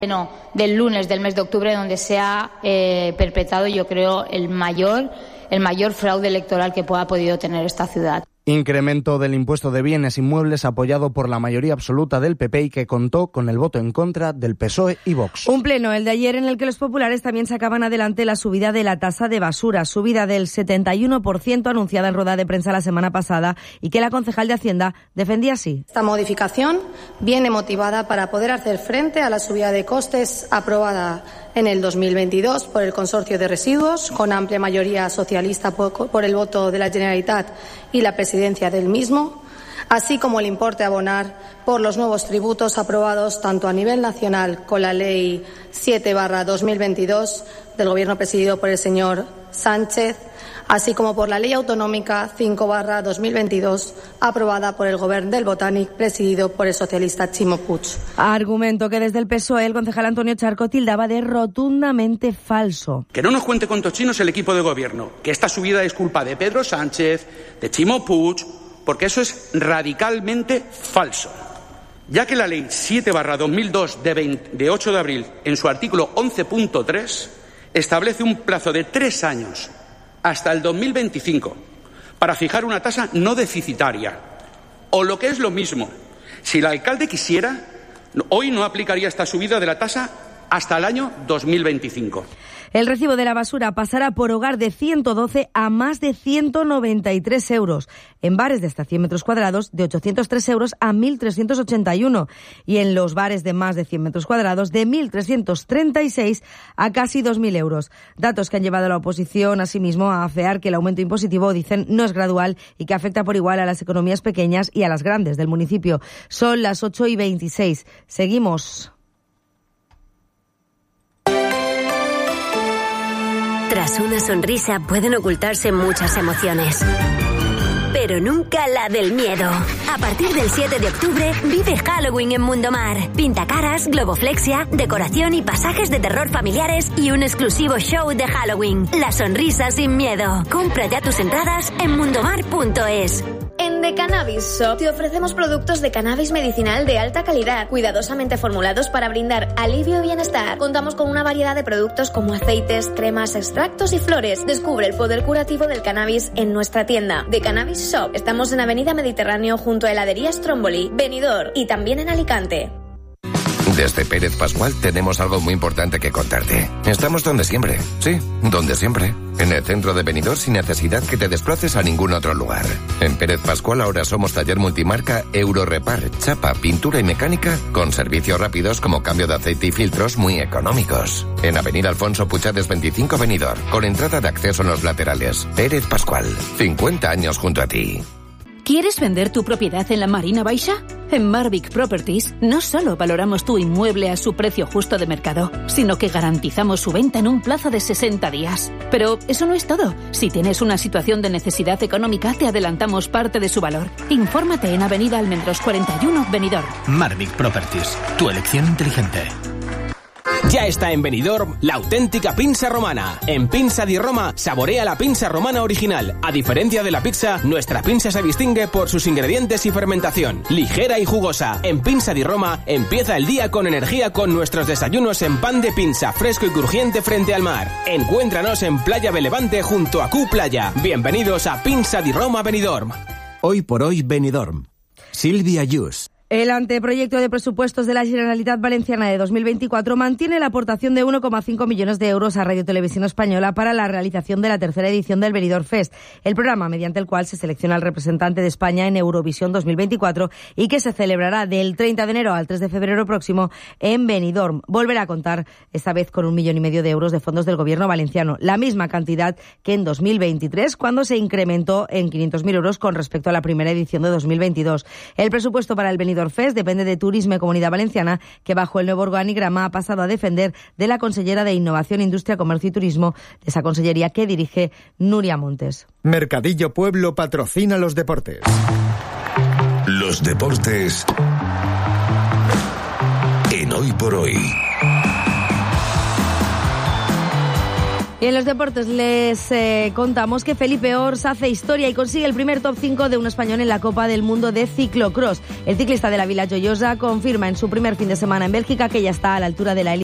del lunes del mes de octubre, donde se ha perpetrado, yo creo, el mayor fraude electoral que ha podido tener esta ciudad. Incremento del impuesto de bienes inmuebles apoyado por la mayoría absoluta del PP y que contó con el voto en contra del PSOE y Vox. Un pleno, el de ayer, en el que los populares también sacaban adelante la subida de la tasa de basura, subida del 71% anunciada en rueda de prensa la semana pasada y que la concejal de Hacienda defendía así. Esta modificación viene motivada para poder hacer frente a la subida de costes aprobada en el 2022 por el Consorcio de Residuos, con amplia mayoría socialista por el voto de la Generalitat y la presidencia del mismo, así como el importe a abonar por los nuevos tributos aprobados tanto a nivel nacional con la Ley 7/2022 del Gobierno presidido por el señor Sánchez, así como por la Ley Autonómica 5/2022 aprobada por el Govern del Botànic presidido por el socialista Ximo Puig. Argumento que desde el PSOE el concejal Antonio Charco tildaba de rotundamente falso. Que no nos cuente cuentos chinos el equipo de gobierno, que esta subida es culpa de Pedro Sánchez, de Ximo Puig, porque eso es radicalmente falso. Ya que la Ley 7/2002 de 8 de abril, en su artículo 11.3, establece un plazo de 3 años hasta el 2025 para fijar una tasa no deficitaria. O lo que es lo mismo, si el alcalde quisiera, hoy no aplicaría esta subida de la tasa hasta el año 2025. El recibo de la basura pasará por hogar de 112 a más de 193 euros. En bares de hasta 100 metros cuadrados, de 803 euros a 1.381. Y en los bares de más de 100 metros cuadrados, de 1.336 a casi 2.000 euros. Datos que han llevado a la oposición, asimismo, a afear que el aumento impositivo, dicen, no es gradual y que afecta por igual a las economías pequeñas y a las grandes del municipio. Son las 8:26. Seguimos. Tras una sonrisa pueden ocultarse muchas emociones, pero nunca la del miedo. A partir del 7 de octubre, vive Halloween en Mundomar. Pintacaras, globoflexia, decoración y pasajes de terror familiares y un exclusivo show de Halloween. La sonrisa sin miedo. Compra ya tus entradas en mundomar.es. En The Cannabis Shop te ofrecemos productos de cannabis medicinal de alta calidad, cuidadosamente formulados para brindar alivio y bienestar. Contamos con una variedad de productos como aceites, cremas, extractos y flores. Descubre el poder curativo del cannabis en nuestra tienda. The Cannabis Shop. Estamos en Avenida Mediterráneo junto a heladería Stromboli, Benidorm y también en Alicante. Desde Pérez Pascual tenemos algo muy importante que contarte. Estamos donde siempre. Sí, donde siempre. En el centro de Benidorm sin necesidad que te desplaces a ningún otro lugar. En Pérez Pascual ahora somos taller multimarca Eurorepar, chapa, pintura y mecánica con servicios rápidos como cambio de aceite y filtros muy económicos. En Avenida Alfonso Puchades 25 Benidorm, con entrada de acceso en los laterales. Pérez Pascual, 50 años junto a ti. ¿Quieres vender tu propiedad en la Marina Baixa? En Marvic Properties no solo valoramos tu inmueble a su precio justo de mercado, sino que garantizamos su venta en un plazo de 60 días. Pero eso no es todo. Si tienes una situación de necesidad económica, te adelantamos parte de su valor. Infórmate en Avenida Almendros 41, Benidorm. Marvic Properties, tu elección inteligente. Ya está en Benidorm la auténtica pinza romana. En Pinza di Roma saborea la pinza romana original. A diferencia de la pizza, nuestra pinza se distingue por sus ingredientes y fermentación. Ligera y jugosa. En Pinza di Roma empieza el día con energía con nuestros desayunos en pan de pinza fresco y crujiente frente al mar. Encuéntranos en Playa Belevante junto a Q Playa. Bienvenidos a Pinza di Roma Benidorm. Hoy por hoy Benidorm. Silvia Yus. El anteproyecto de presupuestos de la Generalitat Valenciana de 2024 mantiene la aportación de 1,5 millones de euros a Radio Televisión Española para la realización de la tercera edición del Benidorm Fest, el programa mediante el cual se selecciona al representante de España en Eurovisión 2024 y que se celebrará del 30 de enero al 3 de febrero próximo en Benidorm. Volverá a contar esta vez con 1,5 millones de euros de fondos del Gobierno valenciano, la misma cantidad que en 2023, cuando se incrementó en 500.000 euros con respecto a la primera edición de 2022. El presupuesto para el Benidorm Fest depende de Turisme Comunidad Valenciana, que bajo el nuevo organigrama ha pasado a depender de la consellera de Innovación, Industria, Comercio y Turismo, de esa consellería que dirige Nuria Montes. Mercadillo Pueblo patrocina los deportes. Los deportes en Hoy por Hoy. Y en los deportes les contamos que Felipe Ors hace historia y consigue el primer top 5 de un español en la Copa del Mundo de ciclocross. El ciclista de la Vila Joyosa confirma en su primer fin de semana en Bélgica que ya está a la altura de la élite